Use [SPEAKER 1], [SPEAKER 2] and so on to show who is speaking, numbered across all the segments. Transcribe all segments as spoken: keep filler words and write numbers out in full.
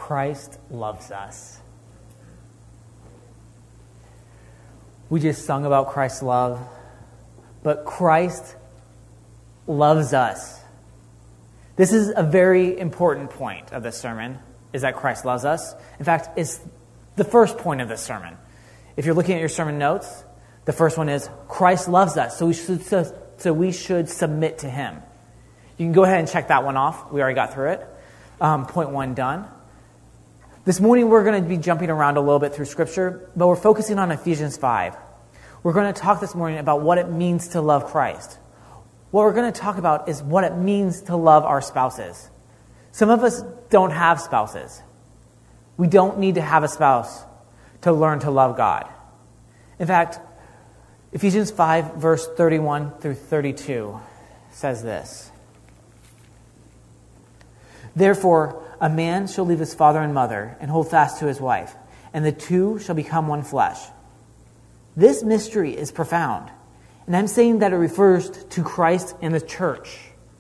[SPEAKER 1] Christ loves us. We just sung about Christ's love, but Christ loves us. This is a very important point of this sermon, is that Christ loves us. In fact, it's the first point of this sermon. If you're looking at your sermon notes, the first one is Christ loves us, so we should so, so we should submit to him. You can go ahead and check that one off. We already got through it. Um, point one done. This morning we're going to be jumping around a little bit through Scripture, but we're focusing on Ephesians five. We're going to talk this morning about what it means to love Christ. What we're going to talk about is what it means to love our spouses. Some of us don't have spouses. We don't need to have a spouse to learn to love God. In fact, Ephesians five, verse thirty-one through thirty-two says this. Therefore, a man shall leave his father and mother and hold fast to his wife, and the two shall become one flesh. This mystery is profound, and I'm saying that it refers to Christ and the church.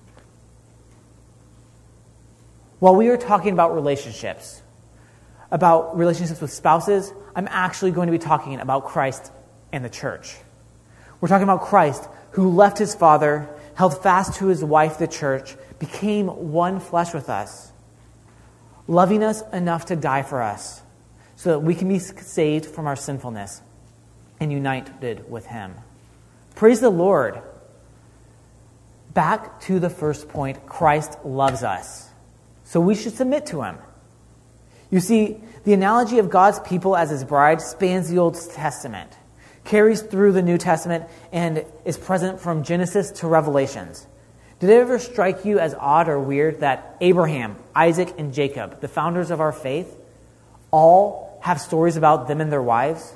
[SPEAKER 1] While we are talking about relationships, about relationships with spouses, I'm actually going to be talking about Christ and the church. We're talking about Christ, who left his father, held fast to his wife, the church, became one flesh with us, loving us enough to die for us, so that we can be saved from our sinfulness and united with him. Praise the Lord. Back to the first point, Christ loves us, so we should submit to him. You see, the analogy of God's people as his bride spans the Old Testament, carries through the New Testament, and is present from Genesis to Revelations. Did it ever strike you as odd or weird that Abraham, Isaac, and Jacob, the founders of our faith, all have stories about them and their wives?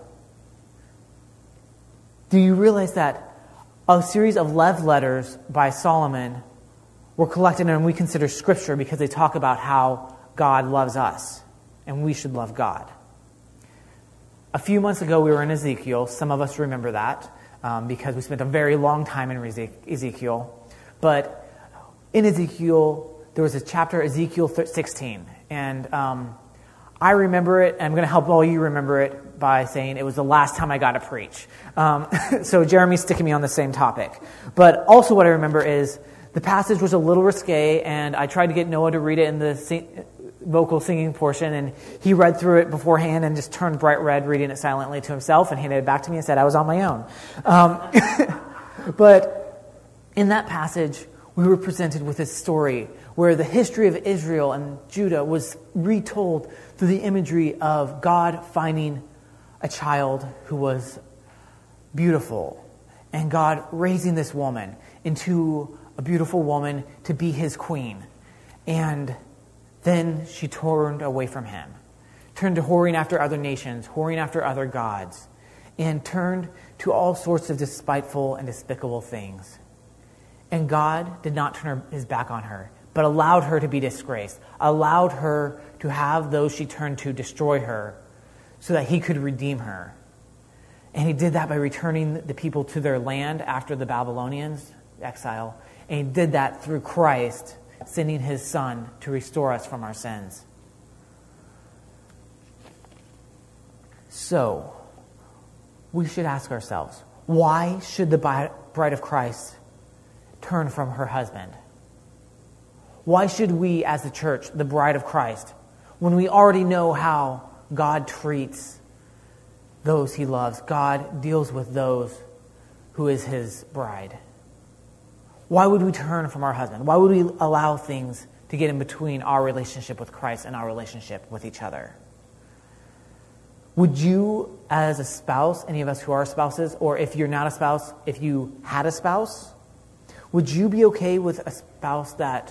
[SPEAKER 1] Do you realize that a series of love letters by Solomon were collected and we consider Scripture because they talk about how God loves us and we should love God? A few months ago, we were in Ezekiel. Some of us remember that um, because we spent a very long time in Ezekiel. But in Ezekiel, there was a chapter, Ezekiel sixteen. And um, I remember it, and I'm going to help all you remember it by saying it was the last time I got to preach. Um, so Jeremy's sticking me on the same topic. But also what I remember is the passage was a little risque, and I tried to get Noah to read it in the sing- vocal singing portion, and he read through it beforehand and just turned bright red, reading it silently to himself, and handed it back to me and said I was on my own. Um, but in that passage, we were presented with a story where the history of Israel and Judah was retold through the imagery of God finding a child who was beautiful, and God raising this woman into a beautiful woman to be his queen. And then she turned away from him, turned to whoring after other nations, whoring after other gods, and turned to all sorts of despiteful and despicable things. And God did not turn his back on her, but allowed her to be disgraced, allowed her to have those she turned to destroy her so that he could redeem her. And he did that by returning the people to their land after the Babylonians' exile. And he did that through Christ, sending his Son to restore us from our sins. So, we should ask ourselves, why should the bride of Christ turn from her husband? Why should we, as the church, the bride of Christ, when we already know how God treats those he loves, God deals with those who is his bride? Why would we turn from our husband? Why would we allow things to get in between our relationship with Christ and our relationship with each other? Would you, as a spouse, any of us who are spouses, or if you're not a spouse, if you had a spouse, would you be okay with a spouse that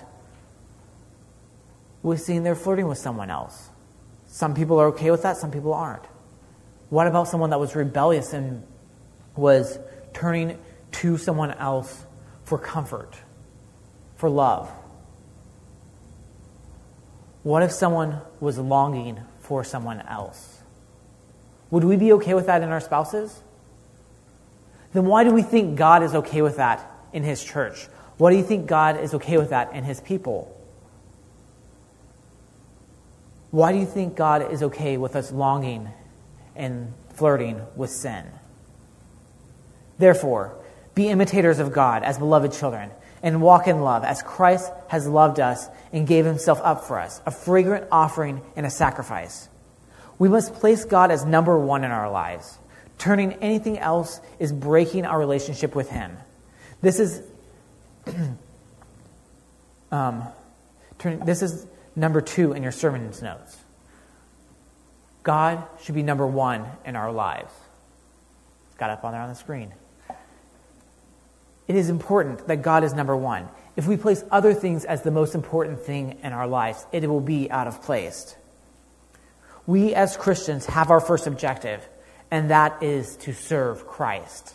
[SPEAKER 1] was seen there flirting with someone else? Some people are okay with that, some people aren't. What about someone that was rebellious and was turning to someone else for comfort, for love? What if someone was longing for someone else? Would we be okay with that in our spouses? Then why do we think God is okay with that in his church? Why do you think God is okay with that in his people? Why do you think God is okay with us longing and flirting with sin? Therefore, be imitators of God as beloved children, and walk in love as Christ has loved us and gave himself up for us, a fragrant offering and a sacrifice. We must place God as number one in our lives. Turning anything else is breaking our relationship with him. This is um, turn, this is number two in your sermon notes. God should be number one in our lives. It's got up on there on the screen. It is important that God is number one. If we place other things as the most important thing in our lives, it will be out of place. We as Christians have our first objective, and that is to serve Christ.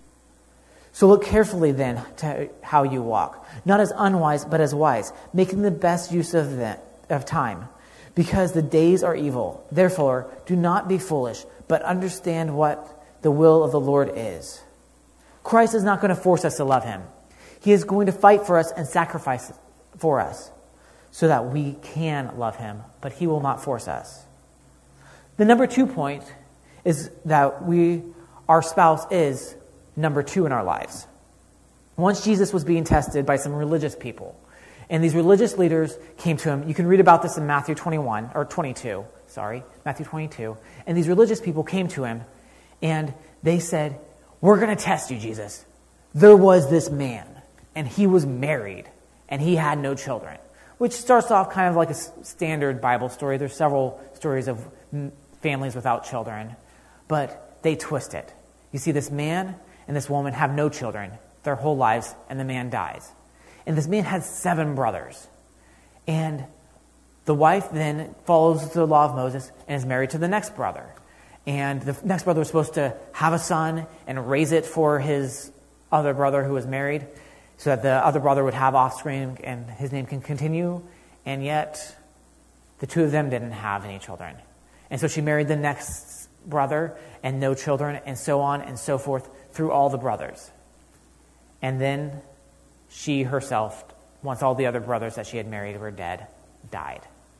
[SPEAKER 1] So look carefully then to how you walk, not as unwise, but as wise, making the best use of, the, of time, because the days are evil. Therefore, do not be foolish, but understand what the will of the Lord is. Christ is not going to force us to love him. He is going to fight for us and sacrifice for us so that we can love him, but he will not force us. The number two point is that we, our spouse is number two in our lives. Once Jesus was being tested by some religious people, and these religious leaders came to him. You can read about this in Matthew twenty-one, or twenty-two, sorry, Matthew twenty-two. And these religious people came to him, and they said, "We're going to test you, Jesus. There was this man, and he was married, and he had no children." Which starts off kind of like a standard Bible story. There's several stories of families without children, but they twist it. You see this man and this woman have no children their whole lives, and the man dies. And this man has seven brothers. And the wife then follows the law of Moses and is married to the next brother. And the next brother was supposed to have a son and raise it for his other brother who was married so that the other brother would have offspring and his name can continue. And yet, the two of them didn't have any children. And so she married the next brother and no children, and so on and so forth through all the brothers. And then she herself, once all the other brothers that she had married were dead, died.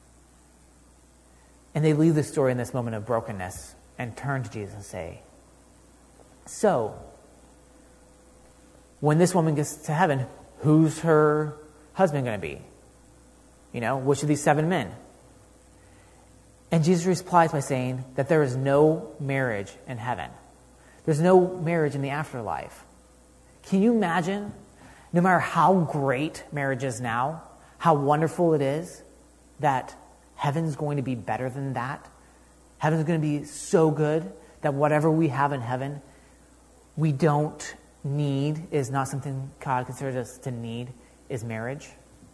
[SPEAKER 1] And they leave the story in this moment of brokenness and turn to Jesus and say, "So, when this woman gets to heaven, who's her husband going to be? You know, which of these seven men?" And Jesus replies by saying that there is no marriage in heaven. There's no marriage in the afterlife. Can you imagine, no matter how great marriage is now, how wonderful it is, that heaven's going to be better than that? Heaven's going to be so good that whatever we have in heaven, we don't need, is not something God considers us to need, is marriage.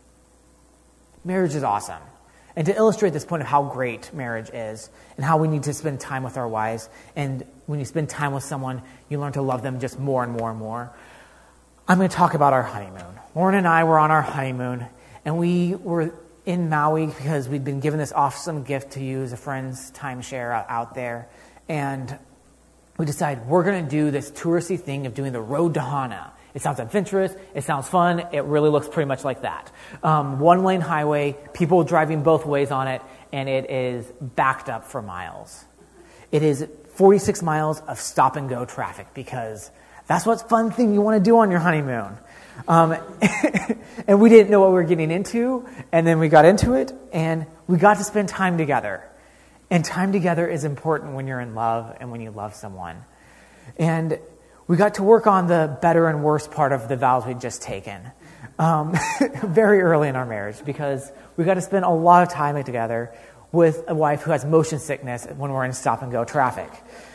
[SPEAKER 1] Marriage is awesome. And to illustrate this point of how great marriage is and how we need to spend time with our wives, and when you spend time with someone, you learn to love them just more and more and more, I'm going to talk about our honeymoon. Lauren and I were on our honeymoon, and we were in Maui because we'd been given this awesome gift to use, a friend's timeshare out there. And we decided we're going to do this touristy thing of doing the road to Hana. It sounds adventurous. It sounds fun. It really looks pretty much like that. Um, one-lane highway, people driving both ways on it, and it is backed up for miles. It is forty-six miles of stop-and-go traffic because that's what's fun thing you want to do on your honeymoon. Um, and we didn't know what we were getting into, and then we got into it, and we got to spend time together. And time together is important when you're in love and when you love someone. And we got to work on the better and worse part of the vows we'd just taken um, very early in our marriage, because we got to spend a lot of time together with a wife who has motion sickness when we're in stop-and-go traffic.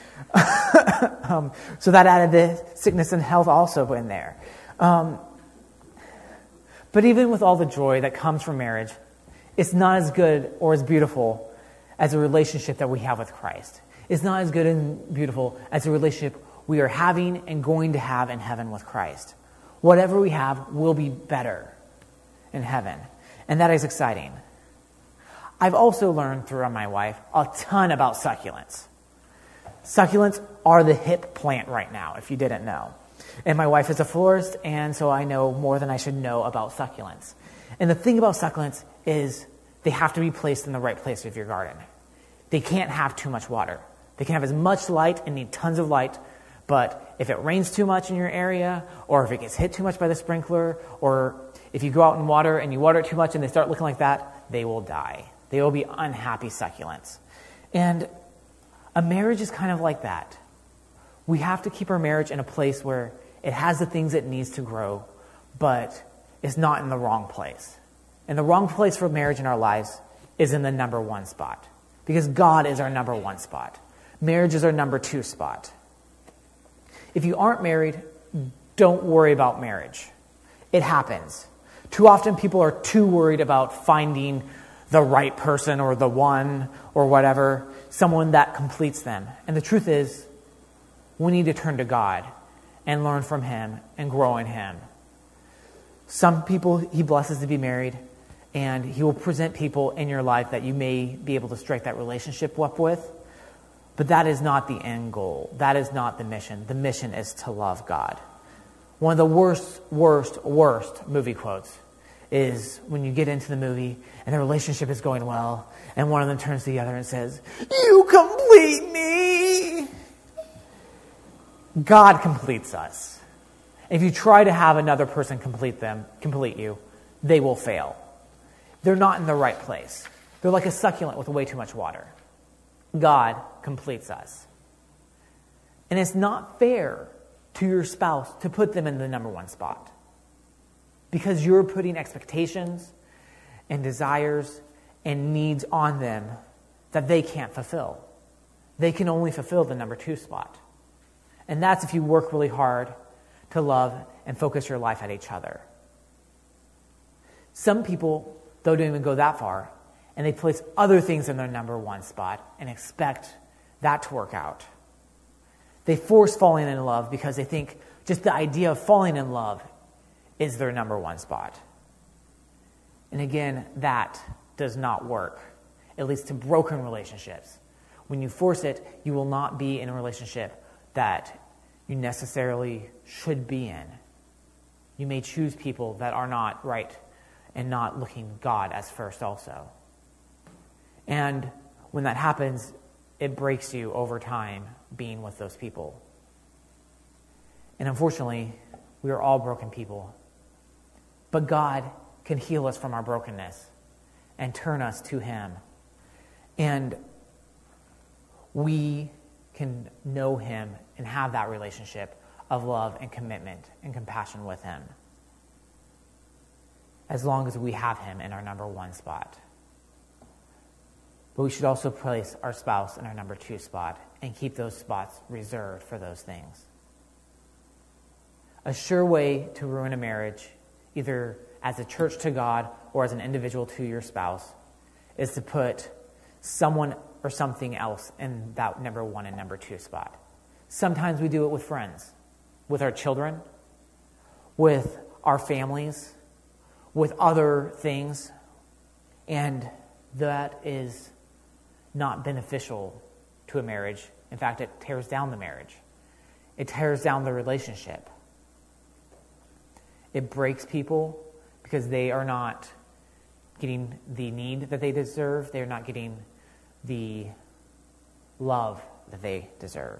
[SPEAKER 1] um, so that added the sickness and health also in there. Um, but even with all the joy that comes from marriage, it's not as good or as beautiful as a relationship that we have with Christ. It's not as good and beautiful as a relationship we are having and going to have in heaven with Christ. Whatever we have will be better in heaven. And that is exciting. I've also learned through my wife a ton about succulents. Succulents are the hip plant right now, if you didn't know. And my wife is a florist, and so I know more than I should know about succulents. And the thing about succulents is they have to be placed in the right place of your garden. They can't have too much water. They can have as much light and need tons of light, but if it rains too much in your area, or if it gets hit too much by the sprinkler, or if you go out and water and you water it too much and they start looking like that, they will die. They will be unhappy succulents. And a marriage is kind of like that. We have to keep our marriage in a place where it has the things it needs to grow, but it's not in the wrong place. And the wrong place for marriage in our lives is in the number one spot. Because God is our number one spot. Marriage is our number two spot. If you aren't married, don't worry about marriage. It happens. Too often people are too worried about finding the right person or the one or whatever, someone that completes them. And the truth is, we need to turn to God and learn from Him and grow in Him. Some people He blesses to be married, and He will present people in your life that you may be able to strike that relationship up with. But that is not the end goal. That is not the mission. The mission is to love God. One of the worst, worst, worst movie quotes is when you get into the movie and the relationship is going well, and one of them turns to the other and says, "You complete me." God completes us. If you try to have another person complete them, complete you, they will fail. They're not in the right place. They're like a succulent with way too much water. God completes us. And it's not fair to your spouse to put them in the number one spot, because you're putting expectations and desires and needs on them that they can't fulfill. They can only fulfill the number two spot. And that's if you work really hard to love and focus your life at each other. Some people, though, don't even go that far, and they place other things in their number one spot and expect that to work out. They force falling in love because they think just the idea of falling in love is their number one spot. And again, that does not work. It leads to broken relationships. When you force it, you will not be in a relationship that you necessarily should be in. You may choose people that are not right and not looking God as first also. And when that happens, it breaks you over time being with those people. And unfortunately, we are all broken people. But God can heal us from our brokenness and turn us to Him. And we can know Him and have that relationship of love and commitment and compassion with Him, as long as we have Him in our number one spot. But we should also place our spouse in our number two spot and keep those spots reserved for those things. A sure way to ruin a marriage, either as a church to God or as an individual to your spouse, is to put someone or something else in that number one and number two spot. Sometimes we do it with friends, with our children, with our families, with other things, and that is not beneficial to a marriage. In fact, it tears down the marriage. It tears down the relationship. It breaks people because they are not getting the need that they deserve. They're not getting the love that they deserve.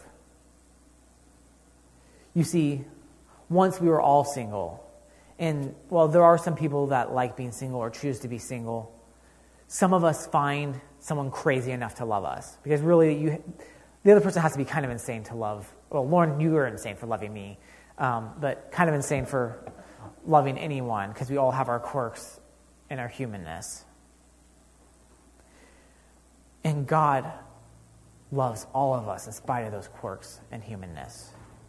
[SPEAKER 1] You see, once we were all single, and while there are some people that like being single or choose to be single, some of us find someone crazy enough to love us. Because really, you, the other person has to be kind of insane to love. Well, Lauren, you were insane for loving me, um, but kind of insane for loving anyone, because we all have our quirks and our humanness. And God loves all of us in spite of those quirks and humanness.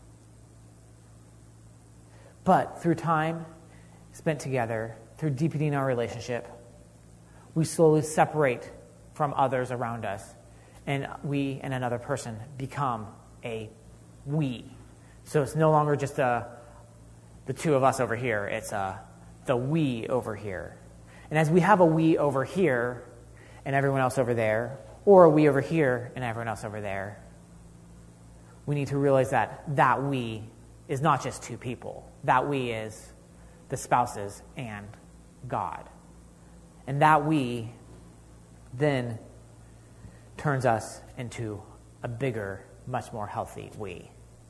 [SPEAKER 1] But through time spent together, through deepening our relationship, we slowly separate from others around us, and we and another person become a we. So it's no longer just a, the two of us over here, it's a, the we over here. And as we have a we over here and everyone else over there, or a we over here and everyone else over there, we need to realize that that we is not just two people. That we is the spouses and God. And that we then turns us into a bigger, much more healthy we.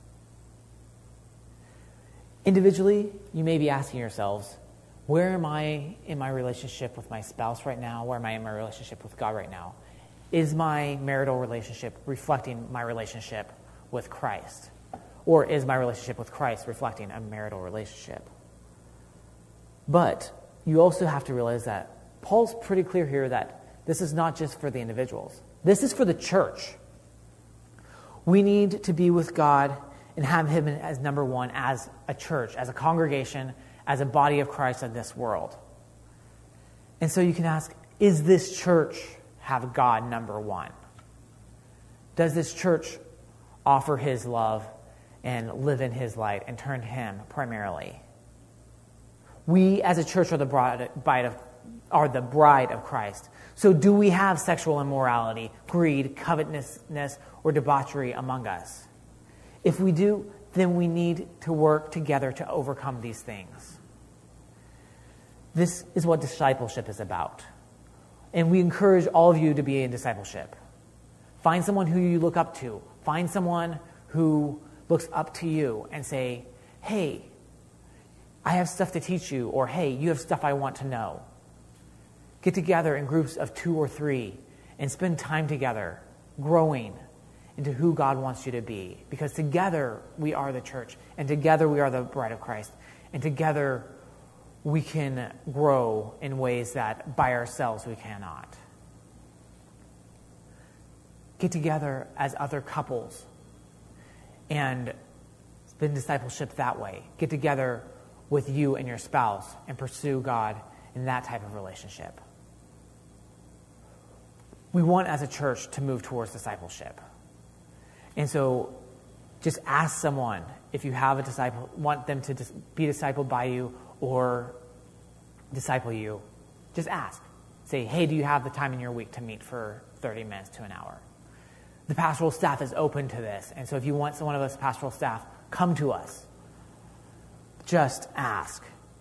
[SPEAKER 1] Individually, you may be asking yourselves, where am I in my relationship with my spouse right now? Where am I in my relationship with God right now? Is my marital relationship reflecting my relationship with Christ? Or is my relationship with Christ reflecting a marital relationship? But you also have to realize that Paul's pretty clear here that this is not just for the individuals. This is for the church. We need to be with God and have him as number one as a church, as a congregation, as a body of Christ in this world. And so you can ask, is this church have God number one? Does this church offer his love and live in his light and turn to him primarily? We as a church are the bride of, are the bride of Christ. So do we have sexual immorality, greed, covetousness, or debauchery among us? If we do, then we need to work together to overcome these things. This is what discipleship is about. And we encourage all of you to be in discipleship. Find someone who you look up to. Find someone who looks up to you and say, hey, I have stuff to teach you, or hey, you have stuff I want to know. Get together in groups of two or three and spend time together, growing into who God wants you to be. Because together we are the church, and together we are the bride of Christ, and together we can grow in ways that by ourselves we cannot. Get together as other couples and spend discipleship that way. Get together with you and your spouse and pursue God in that type of relationship. We want as a church to move towards discipleship. And so just ask someone if you have a disciple, want them to dis- be discipled by you or disciple you. Just ask. Say, hey, do you have the time in your week to meet for thirty minutes to an hour? The pastoral staff is open to this. And so if you want one of us pastoral staff, come to us. Just ask.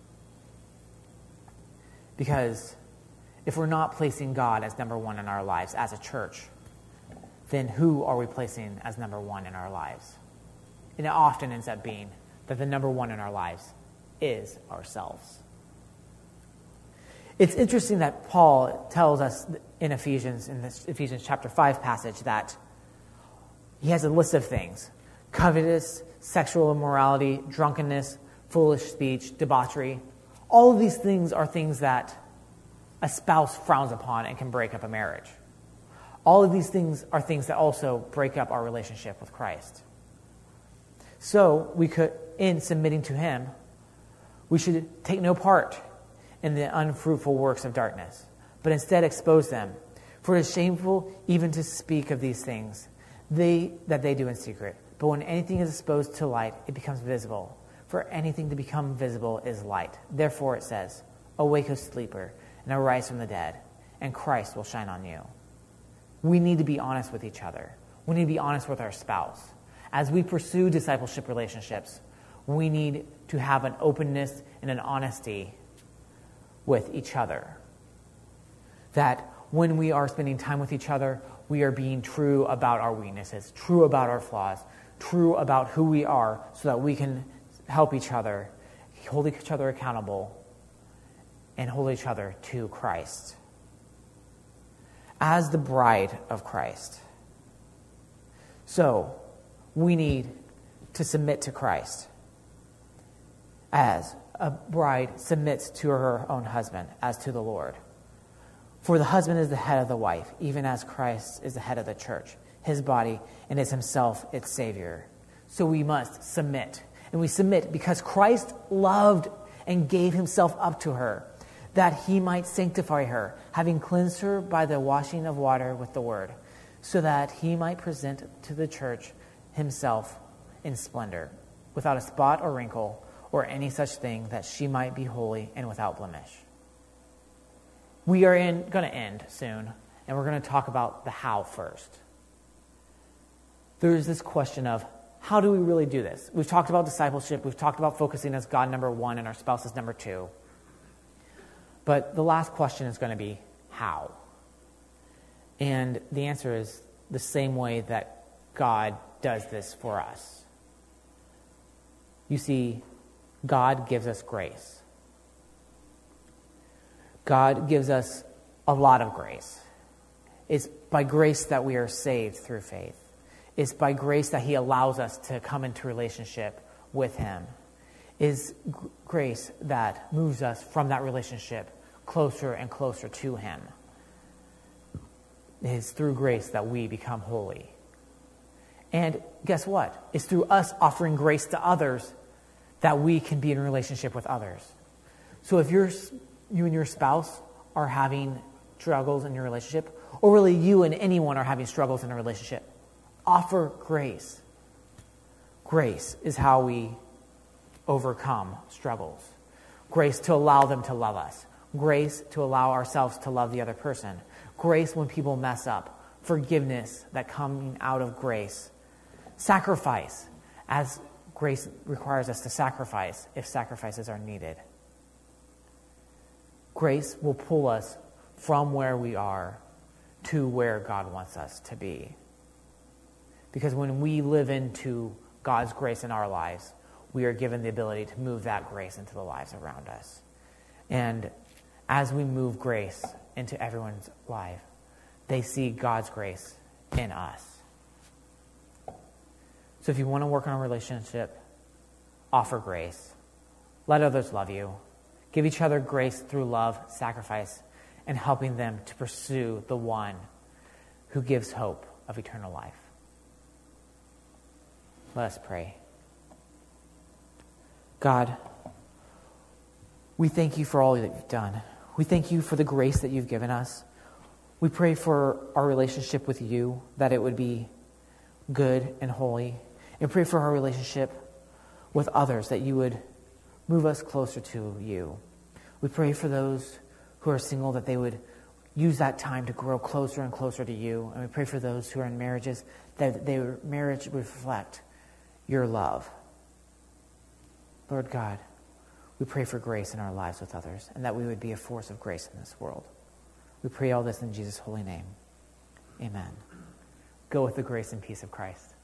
[SPEAKER 1] Because if we're not placing God as number one in our lives as a church, then who are we placing as number one in our lives? And it often ends up being that the number one in our lives is ourselves. It's interesting that Paul tells us in Ephesians, in this Ephesians chapter five passage, that he has a list of things: covetous, sexual immorality, drunkenness, foolish speech, debauchery. All of these things are things that a spouse frowns upon and can break up a marriage. All of these things are things that also break up our relationship with Christ. So we could, in submitting to him, we should take no part in the unfruitful works of darkness, but instead expose them. For it is shameful even to speak of these things they that they do in secret. But when anything is exposed to light, it becomes visible. For anything to become visible is light. Therefore it says, awake, O sleeper, and arise from the dead, and Christ will shine on you. We need to be honest with each other. We need to be honest with our spouse. As we pursue discipleship relationships, we need to have an openness and an honesty with each other. That when we are spending time with each other, we are being true about our weaknesses, true about our flaws, true about who we are, so that we can help each other, hold each other accountable, and hold each other to Christ. As the bride of Christ. So, we need to submit to Christ as a bride submits to her own husband as to the Lord. For the husband is the head of the wife, even as Christ is the head of the church, his body, and is himself its Savior. So we must submit. And we submit because Christ loved and gave himself up to her, that he might sanctify her, having cleansed her by the washing of water with the word, so that he might present to the church himself in splendor, without a spot or wrinkle, or any such thing, that she might be holy and without blemish. We are in, going to end soon, and we're going to talk about the how first. There's this question of, how do we really do this? We've talked about discipleship. We've talked about focusing as God number one and our spouse as number two. But the last question is going to be, how? And the answer is the same way that God does this for us. You see, God gives us grace. God gives us a lot of grace. It's by grace that we are saved through faith. It's by grace that he allows us to come into relationship with him. It's g- grace that moves us from that relationship closer and closer to him. It is through grace that we become holy. And guess what? It's through us offering grace to others that we can be in relationship with others. So if you're, you and your spouse are having struggles in your relationship, or really you and anyone are having struggles in a relationship, offer grace. Grace is how we overcome struggles. Grace to allow them to love us. Grace to allow ourselves to love the other person. Grace when people mess up. Forgiveness that coming out of grace. Sacrifice, as grace requires us to sacrifice if sacrifices are needed. Grace will pull us from where we are to where God wants us to be. Because when we live into God's grace in our lives, we are given the ability to move that grace into the lives around us. And as we move grace into everyone's life, they see God's grace in us. So if you want to work on a relationship, offer grace. Let others love you. Give each other grace through love, sacrifice, and helping them to pursue the one who gives hope of eternal life. Let us pray. God, we thank you for all that you've done. We thank you for the grace that you've given us. We pray for our relationship with you, that it would be good and holy. And pray for our relationship with others, that you would move us closer to you. We pray for those who are single, that they would use that time to grow closer and closer to you. And we pray for those who are in marriages, that their marriage would reflect your love. Lord God, we pray for grace in our lives with others, and that we would be a force of grace in this world. We pray all this in Jesus' holy name. Amen. Go with the grace and peace of Christ.